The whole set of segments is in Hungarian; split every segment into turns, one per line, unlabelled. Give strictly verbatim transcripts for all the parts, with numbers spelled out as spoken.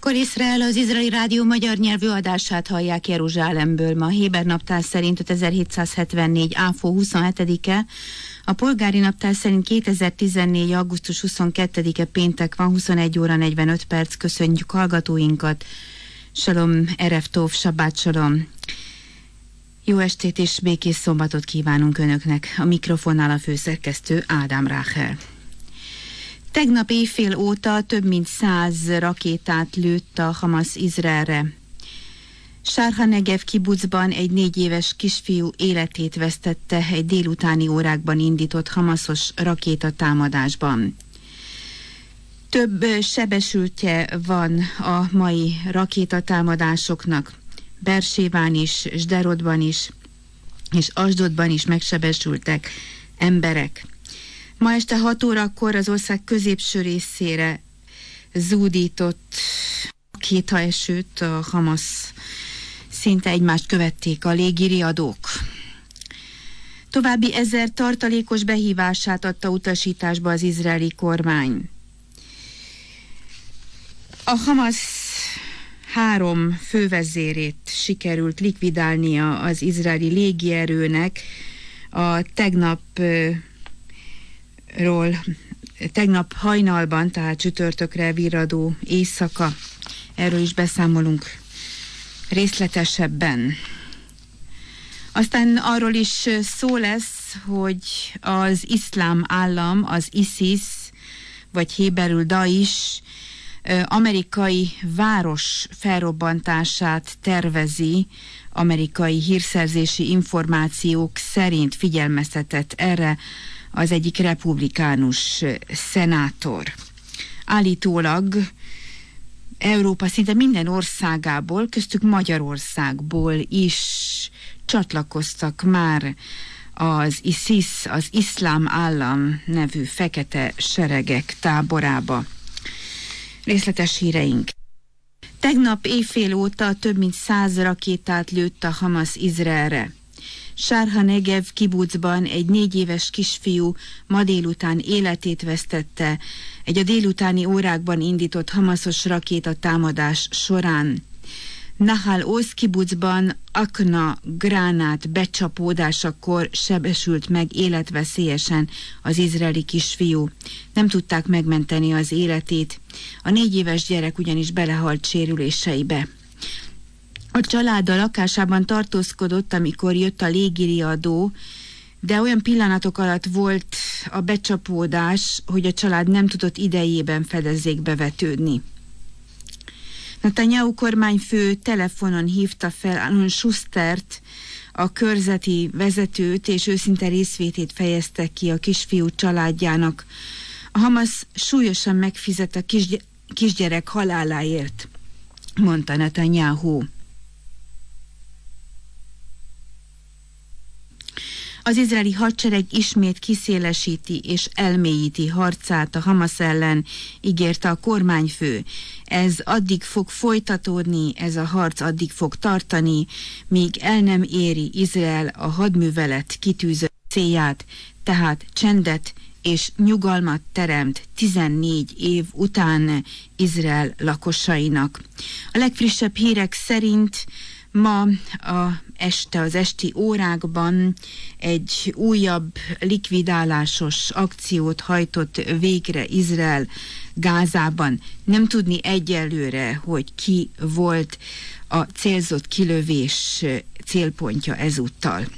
Akkor Izrael az izraeli rádió magyar nyelvű adását hallják Jeruzsálemből. Ma Héber naptár szerint ötezer-hétszázhetvennégy. áfó huszonhetedike, a polgári naptár szerint kétezer-tizennégy. augusztus huszonkettedike péntek van, huszonegy óra negyvenöt perc. Köszönjük hallgatóinkat. Shalom, erev tov, sabbat shalom. Jó estét és békés szombatot kívánunk Önöknek. A mikrofonnál a főszerkesztő Ádám Ráhel. Tegnap éjfél óta több mint száz rakétát lőtt a Hamas Izraelre. Sharha Negev kibucban egy négy éves kisfiú életét vesztette egy délutáni órákban indított hamasos rakétatámadásban. Több sebesültje van a mai rakétatámadásoknak. Beerséván is, Sderodban is, és Asdodban is megsebesültek emberek. Ma este hat órakor az ország középső részére zúdított rakétaesőt a Hamas, szinte egymást követték a légiriadók. További ezer tartalékos behívását adta utasításba az izraeli kormány. A Hamas három fővezérét sikerült likvidálnia az izraeli légierőnek a tegnap ról tegnap hajnalban, tehát csütörtökre virradó éjszaka. Erről is beszámolunk részletesebben. Aztán arról is szó lesz, hogy az iszlám állam, az ISIS, vagy héberül Daesh, amerikai város felrobbantását tervezi. Amerikai hírszerzési információk szerint figyelmeztetett erre az egyik republikánus szenátor. Állítólag Európa szinte minden országából, köztük Magyarországból is csatlakoztak már az ISIS, az iszlám állam nevű fekete seregek táborába. Részletes híreink. Tegnap éjfél óta több mint száz rakétát lőtt a Hamas Izraelre. Sharha Negev kibucban egy négy éves kisfiú ma délután életét vesztette egy a délutáni órákban indított hamasos rakétatámadás során. Nahal Oz kibucban akna gránát becsapódásakor sebesült meg életveszélyesen az izraeli kisfiú. Nem tudták megmenteni az életét. A négy éves gyerek ugyanis belehalt sérüléseibe. A család a lakásában tartózkodott, amikor jött a légiriadó, de olyan pillanatok alatt volt a becsapódás, hogy a család nem tudott idejében fedezékbe vetődni. Netanyahu kormányfő telefonon hívta fel Alon Schustert, a körzeti vezetőt, és őszinte részvétét fejezte ki a kisfiú családjának. A Hamas súlyosan megfizet a kisgy- kisgyerek haláláért, mondta Netanyahu. Az izraeli hadsereg ismét kiszélesíti és elmélyíti harcát a Hamas ellen, ígérte a kormányfő. Ez addig fog folytatódni, ez a harc addig fog tartani, míg el nem éri Izrael a hadművelet kitűzött célját, tehát csendet és nyugalmat teremt tizennégy év után Izrael lakosainak. A legfrissebb hírek szerint ma a este, az esti órákban egy újabb likvidálásos akciót hajtott végre Izrael Gázában. Nem tudni egyelőre, hogy ki volt a célzott kilövés célpontja ezúttal.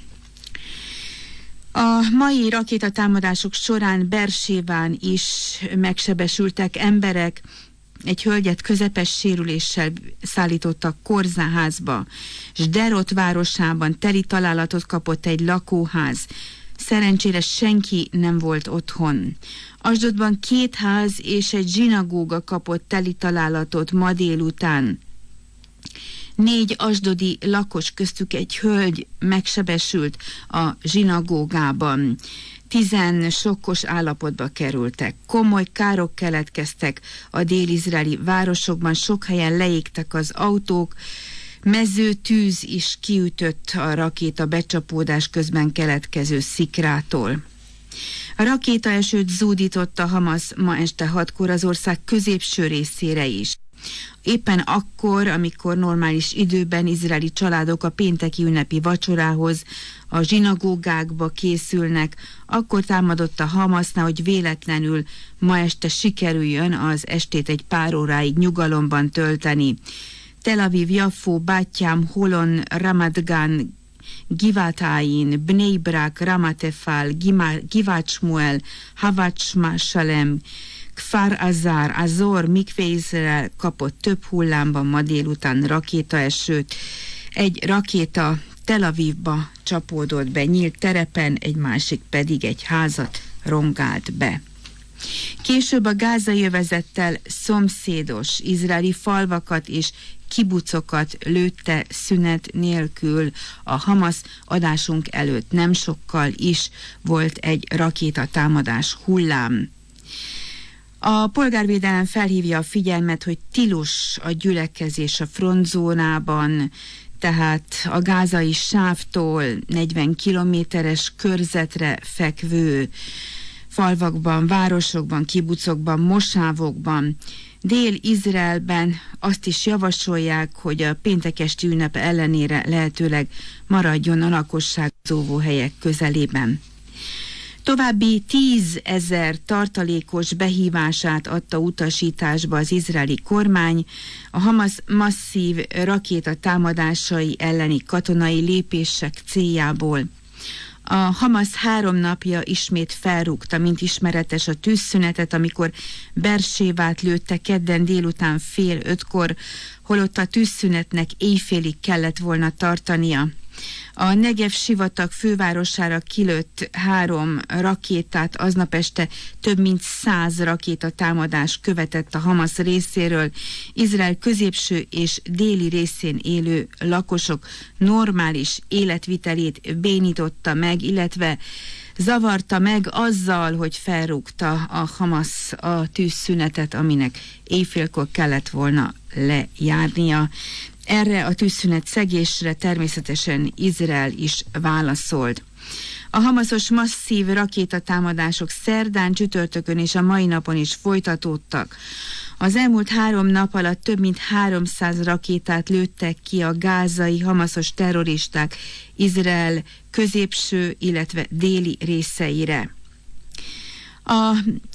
A mai rakétatámadások során Beerséván is megsebesültek emberek. Egy hölgyet közepes sérüléssel szállítottak kórházba. Sderot városában teli találatot kapott egy lakóház. Szerencsére senki nem volt otthon. Asdodban két ház és egy zsinagóga kapott teli találatot ma délután. Négy asdodi lakos, köztük egy hölgy megsebesült a zsinagógában. Tizen sokkos állapotba kerültek. Komoly károk keletkeztek a dél-izraeli városokban, sok helyen leégtek az autók, mező tűz is kiütött a rakéta becsapódás közben keletkező szikrától. A rakétaesőt zúdított a Hamas ma este hatkor az ország középső részére is. Éppen akkor, amikor normális időben izraeli családok a pénteki ünnepi vacsorához a zsinagógákba készülnek, akkor támadott a Hamasz, hogy véletlenül ma este sikerüljön az estét egy pár óráig nyugalomban tölteni. Tel Aviv, Jaffo, Batjam, Holon, Ramat Gan, Givatáin, Bnei Brak, Ramat Efal, Givat Shmuel, Havat Shalem, Kfar Azar, Azor, Mikve Izrael kapott több hullámban ma délután rakétaesőt. Egy rakéta Tel Avivba csapódott be nyílt terepen, egy másik pedig egy házat rongált be. Később a gázai övezettel szomszédos izraeli falvakat és kibucokat lőtte szünet nélkül a Hamasz. Adásunk előtt nem sokkal is volt egy rakétatámadás hullám. A polgárvédelem felhívja a figyelmet, hogy tilos a gyülekezés a frontzónában, tehát a gázai sávtól negyven kilométeres körzetre fekvő falvakban, városokban, kibucokban, mosávokban. Dél-Izraelben azt is javasolják, hogy a péntekesti ünnep ellenére lehetőleg maradjon a lakosság az óvóhelyek közelében. További tízezer tartalékos behívását adta utasításba az izraeli kormány a Hamasz masszív rakétatámadásai elleni katonai lépések céljából. A Hamasz három napja ismét felrúgta, mint ismeretes, a tűzszünetet, amikor Bersévát lőtte kedden délután fél ötkor, holott a tűzszünetnek éjfélig kellett volna tartania. A Negev sivatag fővárosára kilőtt három rakétát, aznap este több mint száz rakétatámadás követett a Hamasz részéről. Izrael középső és déli részén élő lakosok normális életvitelét bénította meg, illetve zavarta meg azzal, hogy felrúgta a Hamasz a tűzszünetet, aminek éjfélkor kellett volna lejárnia. Erre a tűzszünet szegésre természetesen Izrael is válaszolt. A hamaszos masszív rakétatámadások szerdán, csütörtökön és a mai napon is folytatódtak. Az elmúlt három nap alatt több mint háromszáz rakétát lőttek ki a gázai hamaszos terroristák Izrael középső, illetve déli részeire. A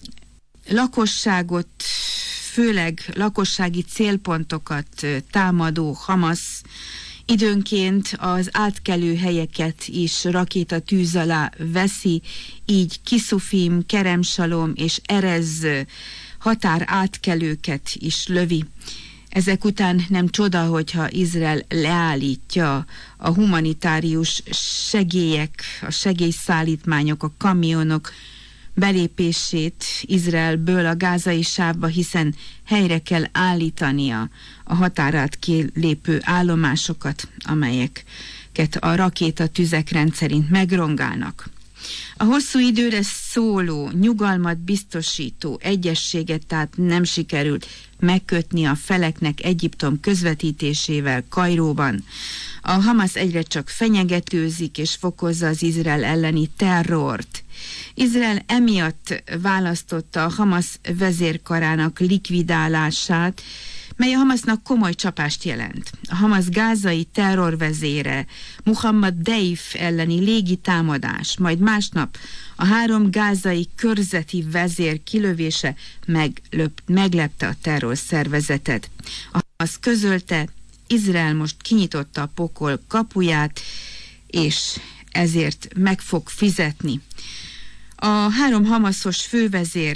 lakosságot, főleg lakossági célpontokat támadó Hamasz időnként az átkelő helyeket is rakétatűz alá veszi, így Kisufim, Kerem Salom és Erez határ átkelőket is lövi. Ezek után nem csoda, hogyha Izrael leállítja a humanitárius segélyek, a segélyszállítmányok, a kamionok belépését Izraelből a gázai sávba, hiszen helyre kell állítania a határát kilépő állomásokat, amelyeket a rakétatüzek rendszerint megrongálnak. A hosszú időre szóló, nyugalmat biztosító egyezséget tehát nem sikerült megkötni a feleknek Egyiptom közvetítésével Kairóban. A Hamasz egyre csak fenyegetőzik és fokozza az Izrael elleni terrort. Izrael emiatt választotta a Hamasz vezérkarának likvidálását, mely a Hamasznak komoly csapást jelent. A Hamasz gázai terrorvezére, Muhammad Deif elleni légi támadás, majd másnap a három gázai körzeti vezér kilövése meglöp, meglepte a terrorszervezetet. A Hamasz közölte, Izrael most kinyitotta a pokol kapuját, és ezért meg fog fizetni. A három hamaszos fővezér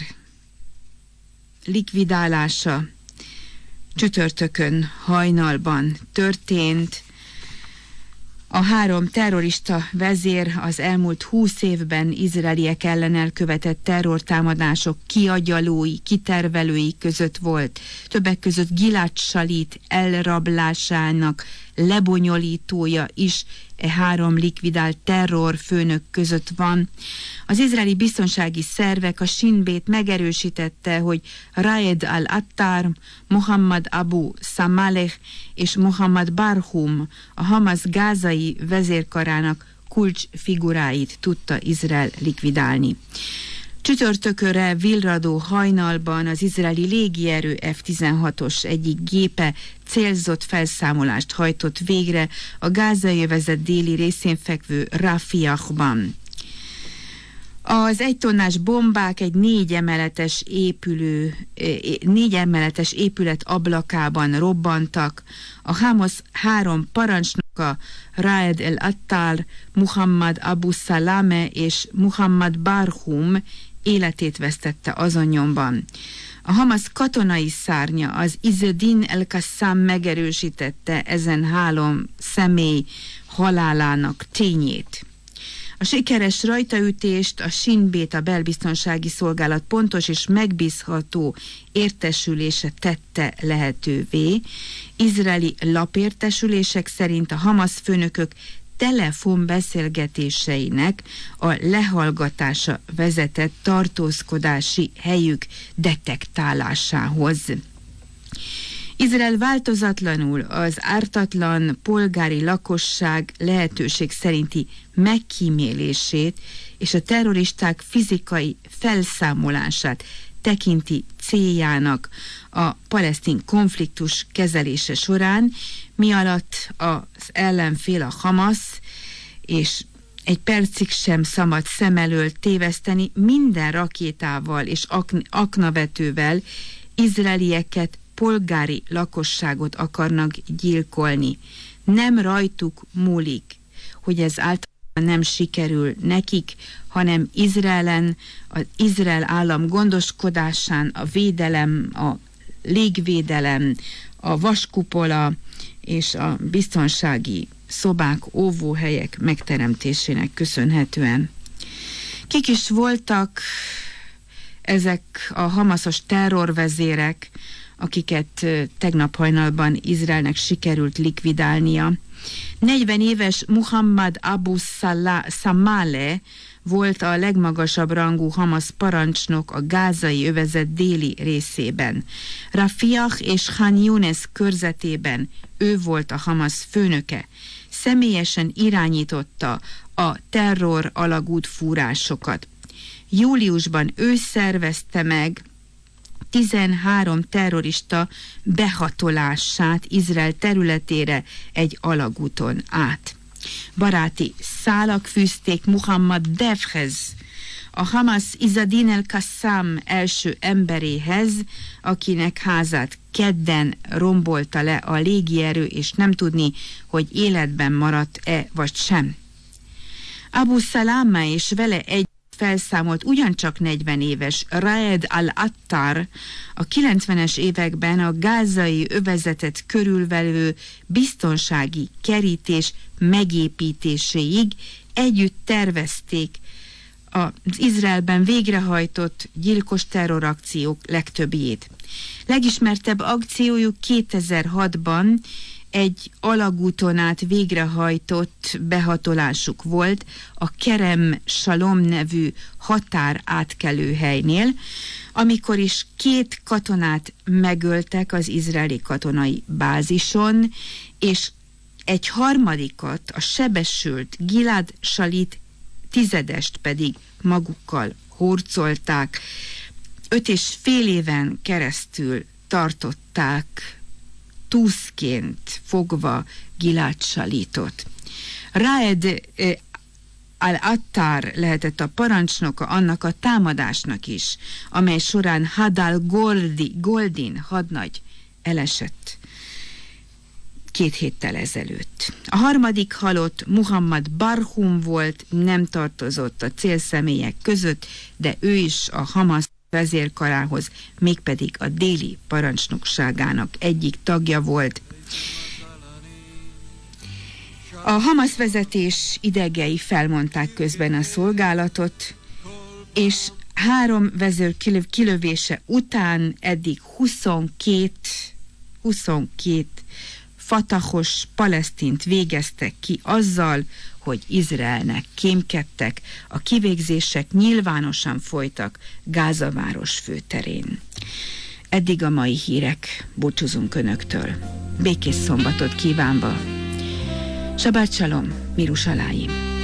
likvidálása csütörtökön hajnalban történt. A három terrorista vezér az elmúlt húsz évben izraeliek ellen elkövetett terrortámadások kiagyalói, kitervelői között volt. Többek között Gilad Shalit elrablásának lebonyolítója is e három likvidált terrorfőnök között van. Az izraeli biztonsági szervek, a Shin Bet megerősítette, hogy Raed al-Attar, Mohammad Abu Samaleh és Mohammad Barhum, a Hamasz gázai vezérkarának kulcsfiguráit tudta Izrael likvidálni. Csütörtökörre virradó hajnalban az izraeli légierő ef tizenhatos egyik gépe célzott felszámolást hajtott végre a gázai övezet déli részén fekvő Rafiahban. Az egytonnás bombák egy négy emeletes épülő, négy emeletes épület ablakában robbantak. A Hamas három parancsnoka, Raed el-Attar, Muhammad Abu Salame és Muhammad Barhum életét vesztette azon nyomban. A Hamas katonai szárnya, az Izzedin el-Qassam megerősítette ezen három személy halálának tényét. A sikeres rajtaütést a Shin Bet, a belbiztonsági szolgálat pontos és megbízható értesülése tette lehetővé. Izraeli lapértesülések szerint a Hamas főnökök telefonbeszélgetéseinek a lehallgatása vezetett tartózkodási helyük detektálásához. Izrael változatlanul az ártatlan polgári lakosság lehetőség szerinti megkímélését és a terroristák fizikai felszámolását tekinti céljának a palesztin konfliktus kezelése során, mi alatt az ellenfél a Hamas, és egy percig sem szabad szem elől téveszteni, minden rakétával és ak- aknavetővel izraelieket, polgári lakosságot akarnak gyilkolni. Nem rajtuk múlik, hogy ez általában nem sikerül nekik, hanem Izraelen, az Izrael állam gondoskodásán, a védelem, a légvédelem, a vaskupola és a biztonsági szobák, óvóhelyek megteremtésének köszönhetően. Kik is voltak ezek a hamaszos terrorvezérek, akiket tegnap hajnalban Izraelnek sikerült likvidálnia? negyven éves Muhammad Abu Salame volt a legmagasabb rangú Hamas parancsnok a gázai övezet déli részében. Rafiah és Khan Younes körzetében ő volt a Hamas főnöke. Személyesen irányította a terror alagútfúrásokat. Júliusban ő szervezte meg tizenhárom terrorista behatolását Izrael területére egy alagúton át. Baráti szálak fűzték Muhammad Defhez, a Hamas Izzedin el-Qassam első emberéhez, akinek házát kedden rombolta le a légierő, és nem tudni, hogy életben maradt-e vagy sem. Abu Salame és vele egy felszámolt ugyancsak negyven éves Raed al-Attar a kilencvenes években a gázai övezetet körülvelő biztonsági kerítés megépítéséig együtt tervezték az Izraelben végrehajtott gyilkos terrorakciók legtöbbjét. Legismertebb akciójuk kétezer-hatban egy alagúton át végrehajtott behatolásuk volt a Kerem Shalom nevű határátkelőhelynél, amikor is két katonát megöltek az izraeli katonai bázison, és egy harmadikat, a sebesült Gilad Shalit tizedest pedig magukkal hurcolták. Öt és fél éven keresztül tartották túszként fogva Gilad Shalitot. Raed eh, al-Attar lehetett a parancsnoka annak a támadásnak is, amely során Hadal Goldi, Goldin hadnagy elesett két héttel ezelőtt. A harmadik halott Muhammad Barhum volt, nem tartozott a célszemélyek között, de ő is a Hamas vezérkarához, mégpedig a déli parancsnokságának egyik tagja volt. A Hamas vezetés idegei felmondták közben a szolgálatot, és három vezér kilövése után eddig huszonkét, huszonkét fatahos palesztint végeztek ki azzal, hogy Izraelnek kémkedtek. A kivégzések nyilvánosan folytak Gáza város főterén. Eddig a mai hírek, búcsúzunk Önöktől. Békés szombatot kívánva. Sabát Shalom, Mirusalái.